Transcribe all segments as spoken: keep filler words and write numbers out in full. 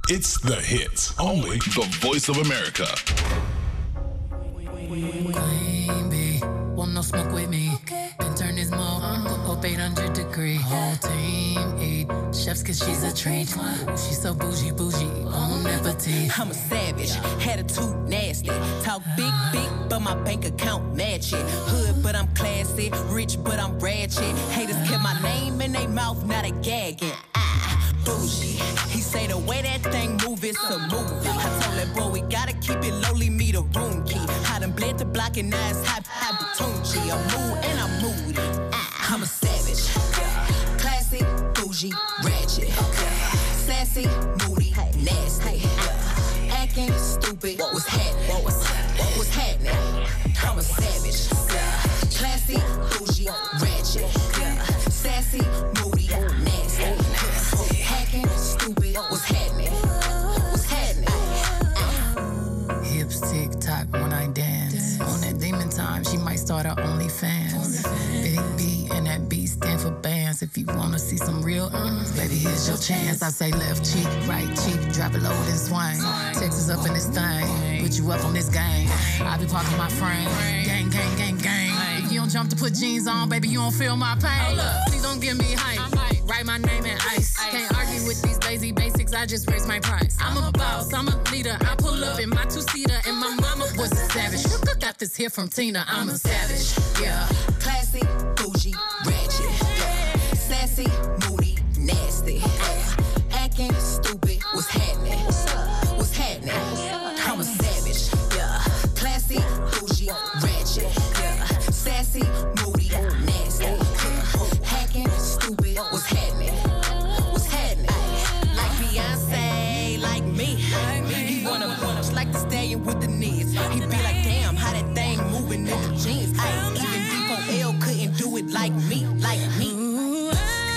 It's The Hits, only the Voice of America. Queen bee, want no smoke with me. Okay. Then turn this mo up eight hundred degree. Whole team eat chefs cause she's a treat. She's so bougie, bougie, on appetit. I'm a savage, attitude nasty. Talk big, big, but my bank account match it. Hood, but I'm classy. Rich, but I'm ratchet. Haters kept my name in their mouth, now they gagging. Ah, bougie. He say the way that thing move, it's a movie. I told that boy we gotta keep it lowly, me the room key. I done bled the block and now it's hot, hot Batunchi. I'm mood and I'm moody. Ah, I'm a savage. Classy, bougie, ratchet. Sassy, moody, nasty. Acting stupid, what was happening? What was, what was happening? I'm a savage. Classy, bougie, ratchet. Sassy, moody, nasty. Hacking, stupid, what's happening? What's happening? Hips tick tock when I dance. On that demon time, she might start her OnlyFans. Big B and that B stand for bands. If you wanna see some real uns, baby, here's your chance. I say left cheek, right cheek, drop it low and swing. Texas up in this thing, put you up on this game. I be parking my frame, gang, gang, gang, gang. If you don't jump to put jeans on, baby, you don't feel my pain. Please don't give me hype. Write my name in ice. Can't argue with these lazy basics, I just raise my price. I'm a boss, I'm a leader. I pull up in my two-seater, and my mama was a savage. Got this here from Tina, I'm a savage. Yeah. Classy, bougie, ratchet. Sassy, moody, nasty. Acting stupid, what's happening? What's happening? I'm a savage. Yeah. Classy, bougie, ratchet. Sassy, moody, nasty. Hacking, stupid, what's happening? What's happening? Like Beyonce, like me. He wanna punch like the stallion with the knees. He be like, damn, how that thing moving in the jeans. Ay, even Depo L couldn't do it like me, like me. Ooh,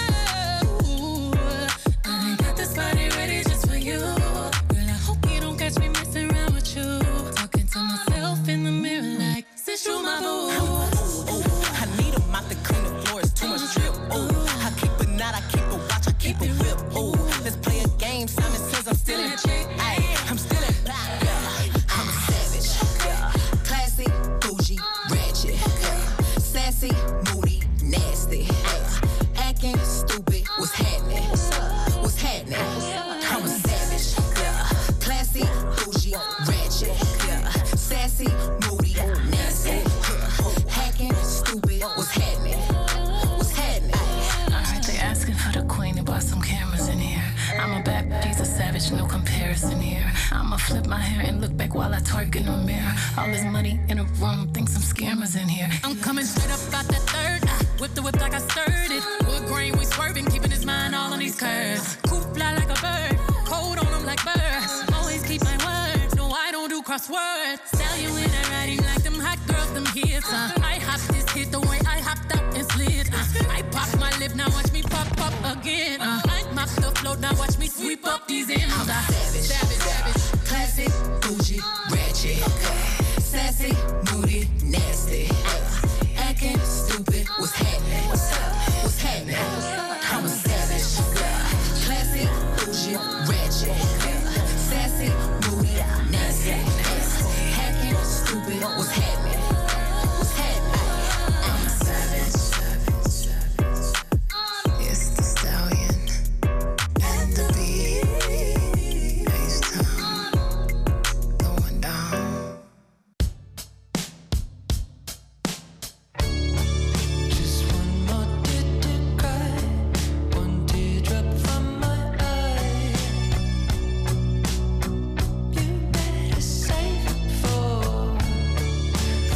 ooh, I got this body ready just for you. Girl, I hope you don't catch me messing around with you. Talking to myself in the mirror like, sit through my boo. I need a mop to clean the floors, too much drip. Ooh, I keep a knot, I keep a watch, I keep a whip. Ooh, let's play a game. Simon says I'm still in check. Ay, I'm still in black. Yeah, I'm a savage. Yeah, classy, bougie, ratchet. Yeah, sassy, moody, nasty. Yeah, acting stupid, what's happening? What's happening? I'm a savage. Yeah, classy, bougie, ratchet. Yeah, sassy, moody, nasty. Yeah, hacking stupid, what's happening? What's happening? Alright, they asking for the queen to buy some cameras in here. I'm a bad, she's a savage, no comparison here. I'ma flip my hair and look back while I twerk in the mirror. All this money in a room, think some scammers in here. I'm coming straight up, got that third. Ah, whip the whip like I stirred it. Wood grain, we swerving, keeping his mind all on these curves. Cool fly like a bird, cold on him like birds. Always keep my word, no I don't do crosswords. Sell you in a riding like them hot girls, them hits. Uh, I hop this hit the way I hopped up and slid. Uh, I pop my lip, now watch me pop up again. Uh, I mop the float, now watch me sweep up these ends. I'm a savage, savage, savage. Classy, bougie, ratchet. Sassy, moody, nasty. Acting stupid, what's happening? What's happening? I'm a savage. Classy, bougie, ratchet. Sassy, moody, nasty. Acting stupid, what's happening? What's happening? I'm a savage. It's the stallion and the beat. H-Town going down. Just one more tear to cry, one teardrop from my eye. You better save it for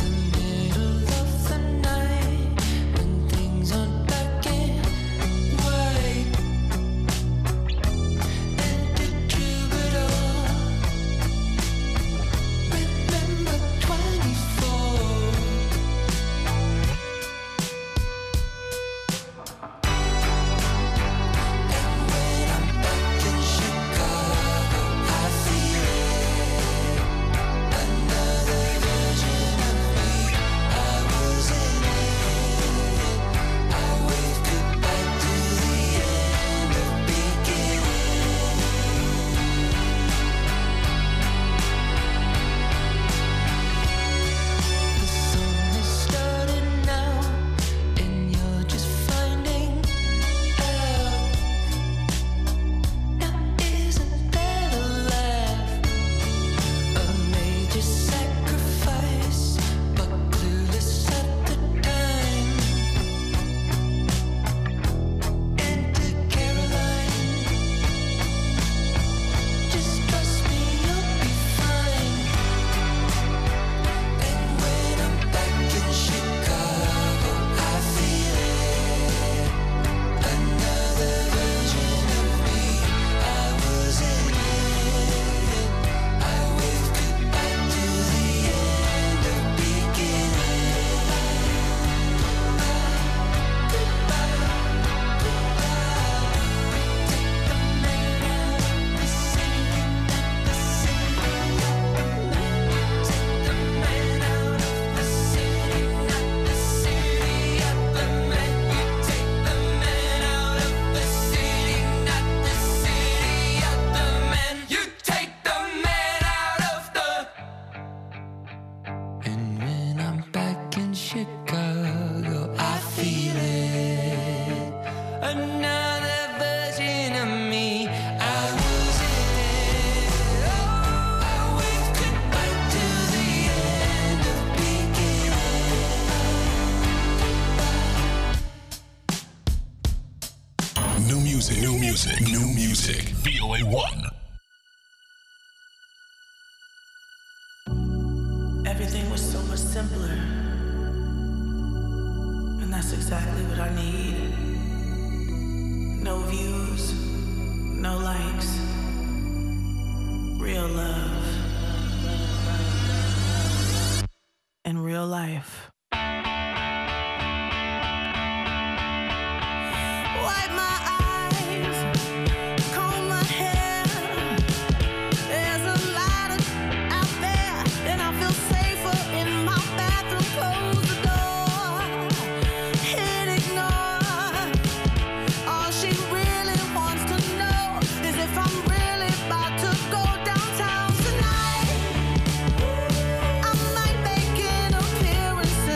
V O A one. Everything was so much simpler. And that's exactly what I need. No views, no likes. Real love. In real life. Wipe my eyes, comb my hair. There's a lot of out there, and I feel safer in my bathroom. Close the door, hit ignore. All she really wants to know is if I'm really about to go downtown tonight. I might make an appearance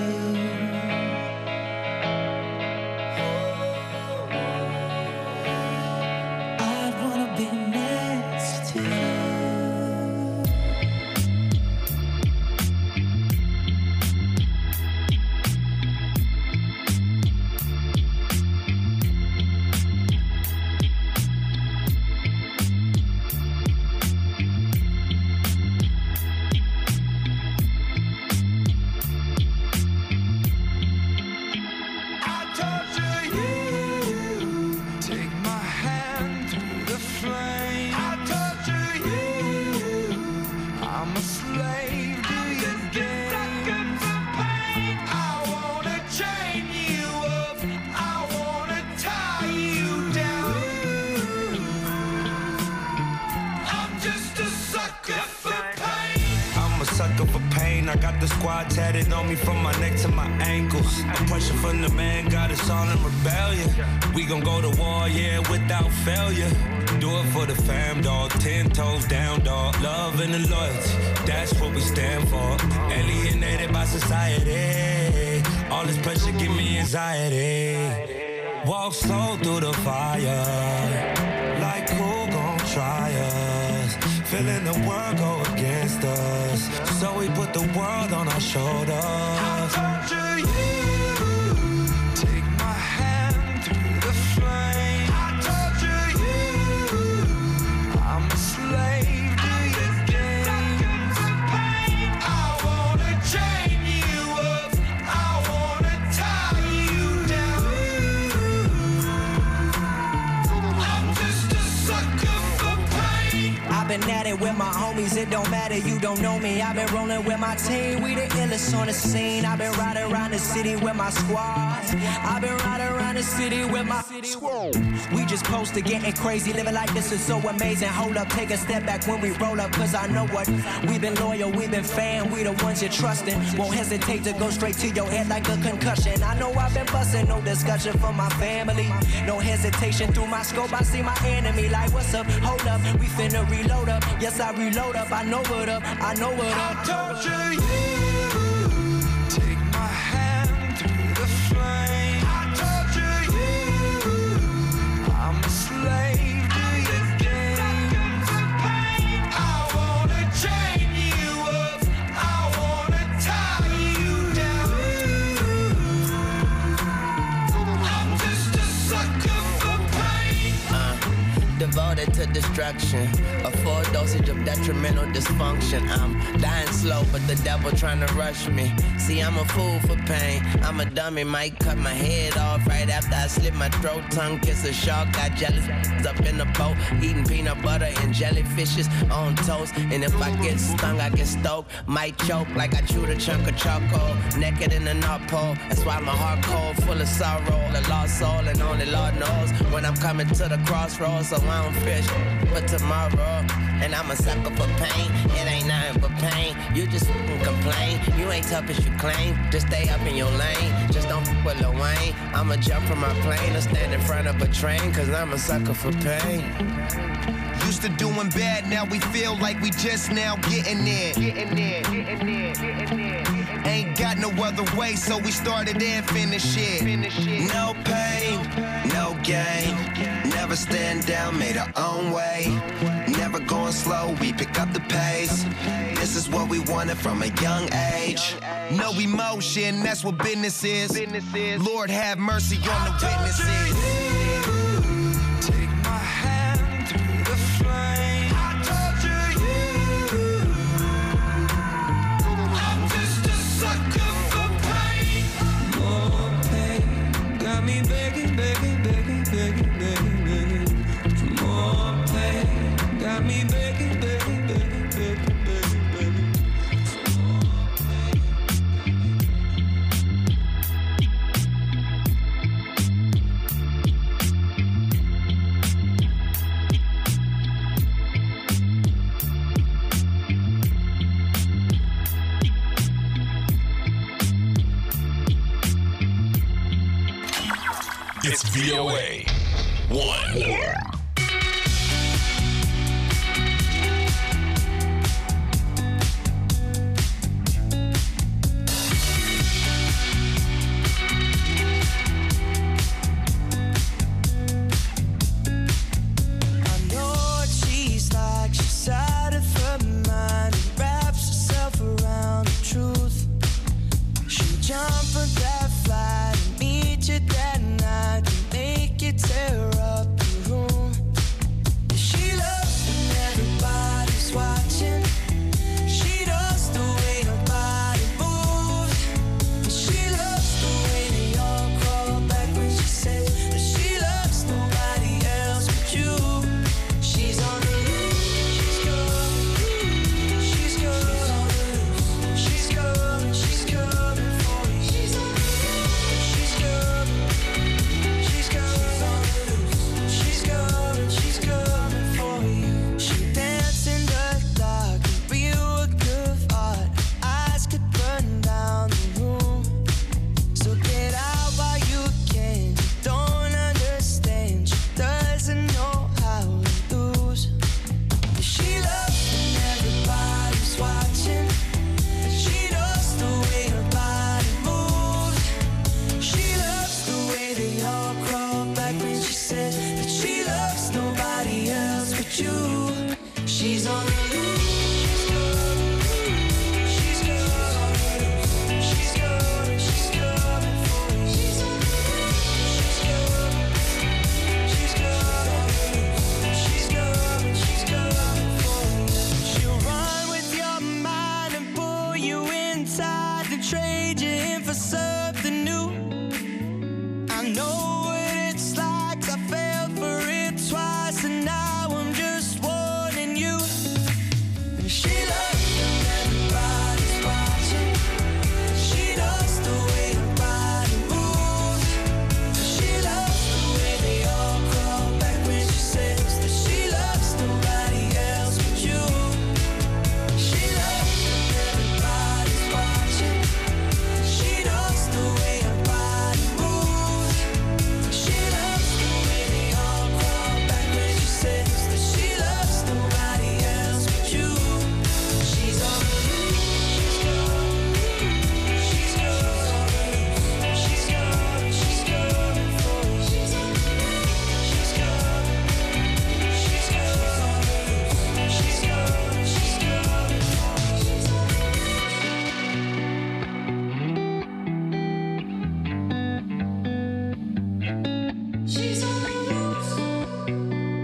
I'd wanna be next to you. I got the squad tatted on me from my neck to my ankles. The pressure from the man got us all in rebellion. We gon' go to war, yeah, without failure. Do it for the fam, dog. Ten toes down, dog. Love and the loyalty, that's what we stand for. Alienated by society. All this pressure give me anxiety. Walk slow through the fire. Like who gon' try us? Feeling the world go against us. So we put the world on our shoulders. I'll torture you. Take my hand through the flame. I'll torture you. I'm a slave to your games. I wanna chain you up. I wanna tie you down. I'm just a sucker for pain. I've been at it with my homies, it don't matter, you don't know me. I've been rolling with my team, we the illest on the scene. I've been riding around the city with my squad. I've been riding around the city with my squad. We just posted getting crazy, living like this is so amazing. Hold up, take a step back when we roll up, cause I know what. We've been loyal, we've been fan, we the ones you're trusting. Won't hesitate to go straight to your head like a concussion. I know I've been busting, no discussion for my family. No hesitation through my scope, I see my enemy like, what's up, hold up, we finna reload up. Yes, I reload up, I know what up, I know what up. I torture you. Take my hand through the flame. I torture you. I'm a slave to your games. I wanna chain you up. I wanna tie you down. I'm just a sucker for pain. Uh, devoted to destruction. A full dosage of detrimental dysfunction. I'm dying slow, but the devil trying to rush me. See, I'm a fool for pain. I'm a dummy, might cut my head off right after I slit my throat. Tongue kiss a shark, got jealous up in the boat. Eating peanut butter and jellyfishes on toast. And if I get stung, I get stoked. Might choke like I chewed a chunk of charcoal. Naked in the North Pole. That's why my heart cold, full of sorrow. A lost soul, and only Lord knows when I'm coming to the crossroads. So I don't fish but tomorrow. And I'm a sucker for pain. It ain't nothing but pain. You just fucking complain. You ain't tough as you claim. Just stay up in your lane. Just don't fuck with Lil Wayne. I'ma jump from my plane or stand in front of a train. Cause I'm a sucker for pain. Used to doing bad, now we feel like we just now getting there. Getting there, getting there, getting there. Ain't got no other way, so we started and finished it. No pain, no gain. Never stand down, made our own way. Never going slow, we pick up the pace. This is what we wanted from a young age. No emotion, that's what business is. Lord have mercy on the witnesses. Take my hand through the flame. I torture you. I'm just a sucker for pain. More pain got me begging, begging, begging, begging, begging, begging. For more pain got me begging, begging, begging, begging, begging, begging. It's V O A one. on that flight and meet you that night to make you tear up the room. She loves when everybody's watching. She does the way her body moves. She loves the way they all crawl back when she says that she loves nobody else but you. She's on the loose. She's coming. She's coming. She's coming. She's coming for you. She's on the loose. She's coming. She's coming. She's coming. She's coming for you. She danced in the dark, a real work of art. Eyes could burn down the room. So get out while you can. You don't understand. She doesn't know how to lose. She loves when everybody's watching. She knows the way her body moves. She loves the way they all crawl back when she says that she loves nobody else but you. She's on the loose. She's coming. She's coming. She's coming for you. She's on the loose. She's coming. She's coming. She's coming. She's coming for you. She'll run with your mind and pull you inside to trade you in for something new. I know what it's like. I fell for it twice, and now I'm just warning you. And she loves when everybody's watching. She does the way her body moves. She loves the way they all crawl back when she says that she loves nobody else but you. She loves when everybody's watching. She does the way her body moves. She loves the way they all crawl back when she says that she loves nobody else but you. She's on the loose. She's coming. She's coming. She's coming for you. She's on the loose. She's coming. She's coming. She's coming. She's coming for you. She's on the loose. She's on the loose.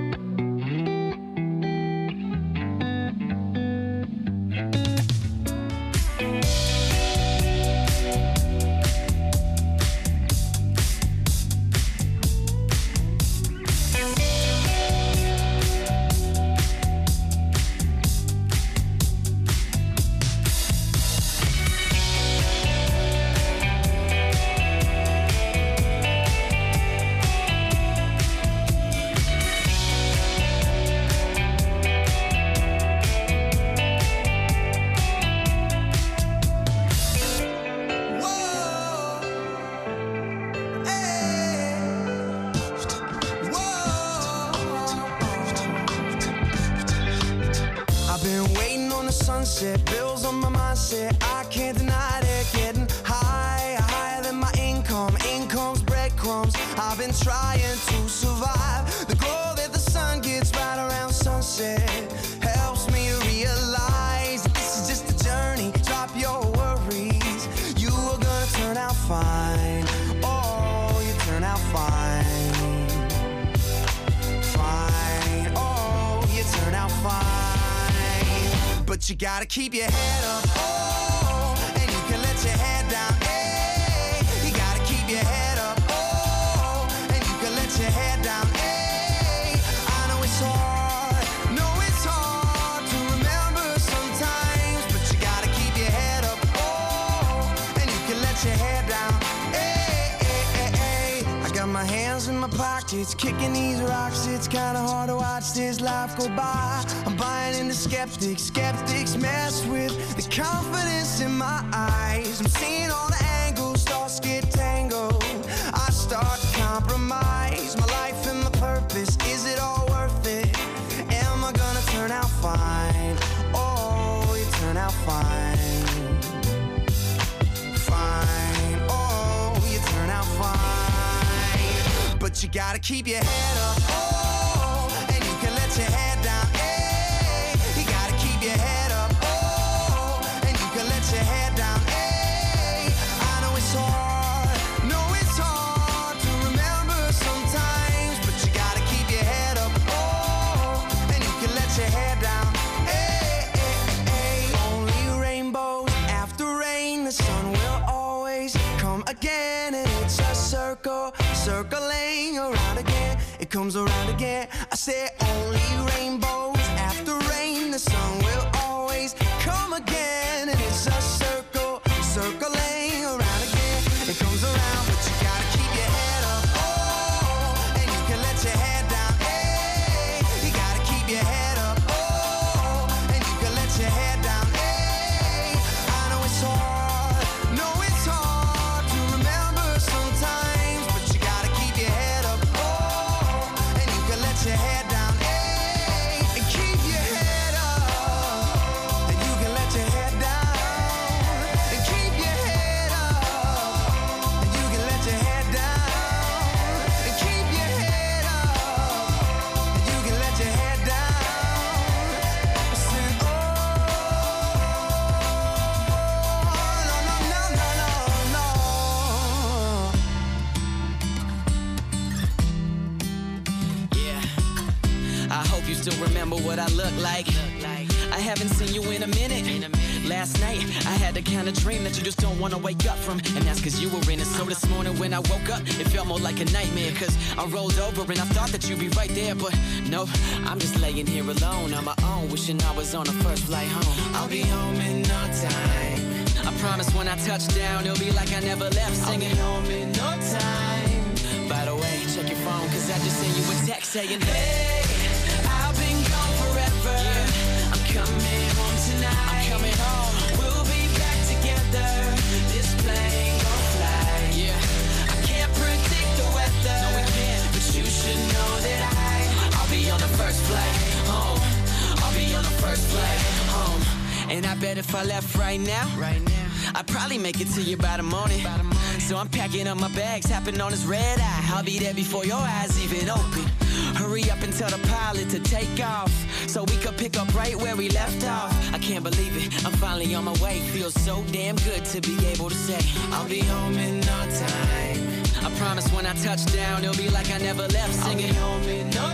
I've been waiting on the sunset, bills on my mindset. I can't deny it, getting higher, higher than my income. Income's breadcrumbs. I've been trying to survive. The glow that the sun gets right around sunset helps me realize that this is just a journey. Drop your worries. You are gonna turn out fine. Oh, you turn out fine. Fine. Oh, you turn out fine. But you gotta keep your head up, oh, and you can let your head down, hey. You gotta keep your head up, oh, and you can let your head down, hey. I know it's hard, know it's hard to remember sometimes, but you gotta keep your head up, oh, and you can let your head down, hey, hey, hey, hey. I got my hands in my pockets, kicking these rocks. It's kinda hard to watch this life go by. I'm buying into skeptics, skeptics mess with the confidence in my eyes. I'm seeing all the angles, thoughts get tangled. I start to compromise my life and my purpose. Is it all worth it? Am I gonna turn out fine? Oh, you turn out fine. Fine, oh, you turn out fine. But you gotta keep your head up, oh, and you can let your head down, hey. You gotta keep your head up, oh, and you can let your head down, hey. I know it's hard. come again, and it's a circle, circling around again. It comes around again. I say only rainbows after rain. The sun will always come again, and it's a circle, circling around again. It comes around, but you gotta keep your head up, oh, and you can let your head down, hey. You gotta keep your head up, oh, and you can let your head down, hey. I know it's hard, know it's hard to remember sometimes, but you gotta keep your head up, oh, and you can let your head down, hey. And keep your head up, and you can let your head down, and keep your head up, and you can let your head down, and keep your head up, and you can let your head down. Sing, oh, no, no, no, no, no, no. Yeah, I hope you still remember what I look like. I haven't seen you in a minute. Last night, I had the kind of dream that you just don't want to wake up from, and that's cause you were in it. So this morning when I woke up, it felt more like a nightmare, cause I rolled over and I thought that you'd be right there, but no, I'm just laying here alone on my own, wishing I was on the first flight home. I'll be home in no time. I promise when I touch down, it'll be like I never left, singing home in no time. By the way, check your phone, cause I just sent you a text saying, hey, I've been gone forever. Yeah. I'm coming home tonight. I'm coming home. We'll be back together. This plane gon' fly. Yeah. I can't predict the weather. No, we can't. But you should know that I, I'll be on the first flight home. I'll be on the first flight home. And I bet if I left right now, right now, I'd probably make it to you by the morning. By the morning. So I'm packing up my bags, tapping on this red eye. I'll be there before your eyes even open. Hurry up and tell the pilot to take off, so we could pick up right where we left off. I can't believe it, I'm finally on my way. Feels so damn good to be able to say I'll be home in no time. I promise when I touch down, it'll be like I never left, singing home in no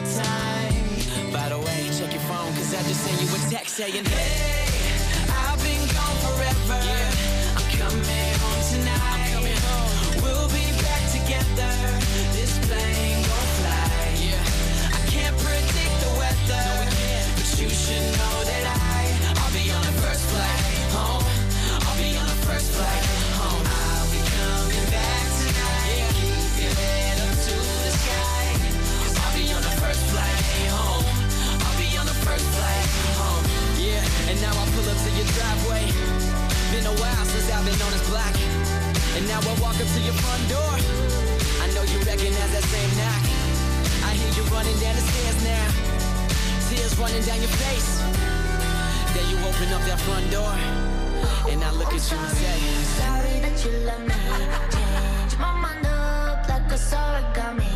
time. By the way, check your phone, cause I just sent you a text saying, hey, I've been gone forever. Yeah. I'm coming home tonight. I'm coming home. We'll be back together. This plane gon' fly. Yeah. I can't predict the weather. No, we can't. But you should know that I, I'll be on the first flight home. I'll be on the first flight home. I'll be coming back tonight. Yeah. Keep your head up to the sky. Cause I'll be on the first flight home. I'll be on the first flight home. Yeah. And now I pull up to your driveway. Been a while since I've been on this block, and now I walk up to your front door. I know you recognize that same knock. I hear you running down the stairs now, tears running down your face. Then you open up that front door, and I look at you and say, sorry that you love me. Change my mind up like a origami.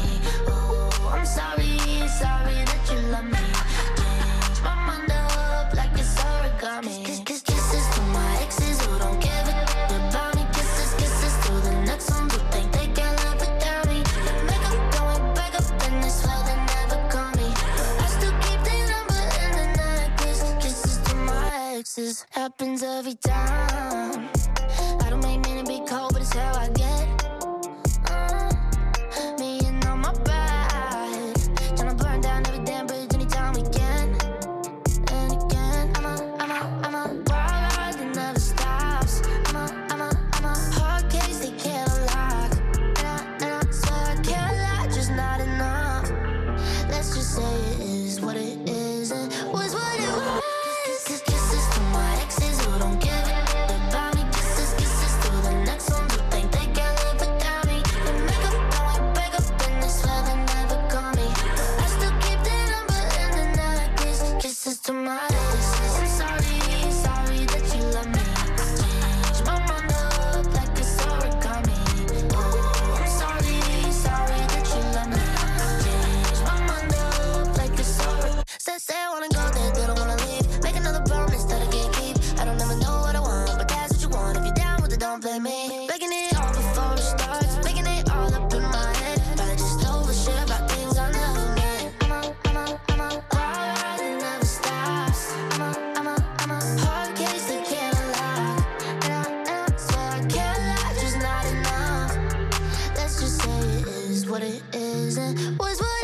Oh, I'm sorry, sorry that you love me. Change my mind up like it's origami. Kiss, kiss, kisses to my exes who don't give a about me. Kisses, kisses to the next ones who think they can live without me. Make up, going back up, and they swear they never call me. I still keep their number in the necklace. Kisses to my exes, happens every time. I don't make men be cold, but it's how I get. Uh, me and on my back, tryna burn down every damn bridge anytime we can. And again, I'm a, I'm a, I'm a wild ride that never stops. I'm a, I'm a, I'm a hard case they can't unlock. And I, and I swear I can't lie, just not enough. Let's just say it is what it is and was what it was. Kisses to my exes who don't give a about me. what it is. It was what